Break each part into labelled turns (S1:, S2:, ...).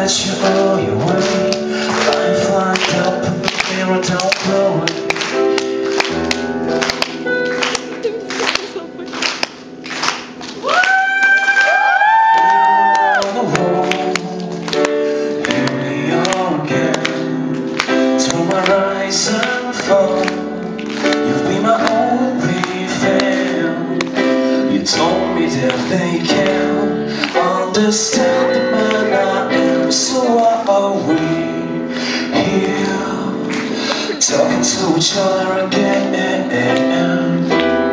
S1: let you all your way. Life lined up in the mirror, don't blow it. On the wall, here we are again. Through my rise and fall, you've been my only fan. You told me that they can't understand the man I am. So why are we here talking to each other again?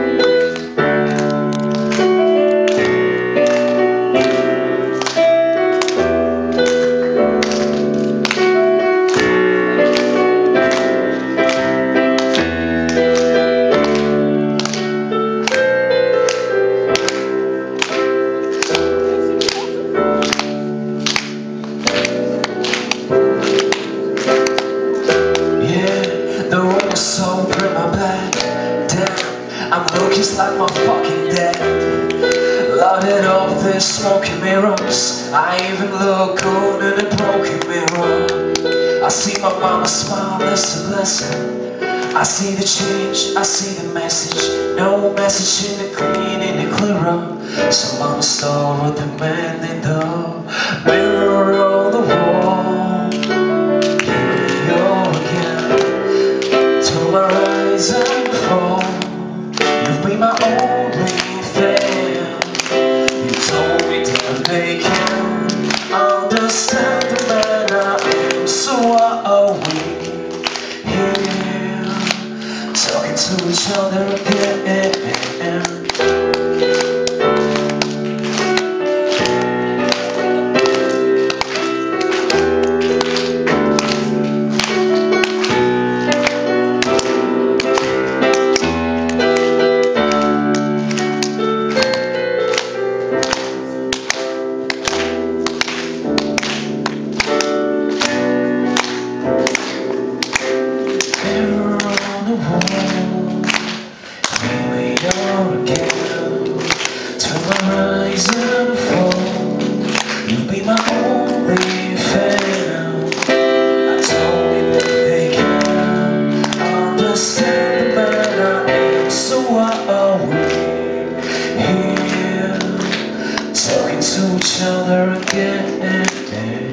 S1: So bring my back down. I'm looking like my fucking dad. Loaded up the smoking mirrors. I even look good in a broken mirror. I see my mama smile, that's a blessing. I see the change, I see the message. No message in the clean, in the clearer. So mama start with the man in the mirror on the wall. Here we go again. Through my rise and fall, you've been my only fan. You told me that they can't understand the man I am. So why are we here talking to each other again? Rise and fall, you'll be my only fan. I told me that they can't understand the man I am. So why are we here talking to each other again?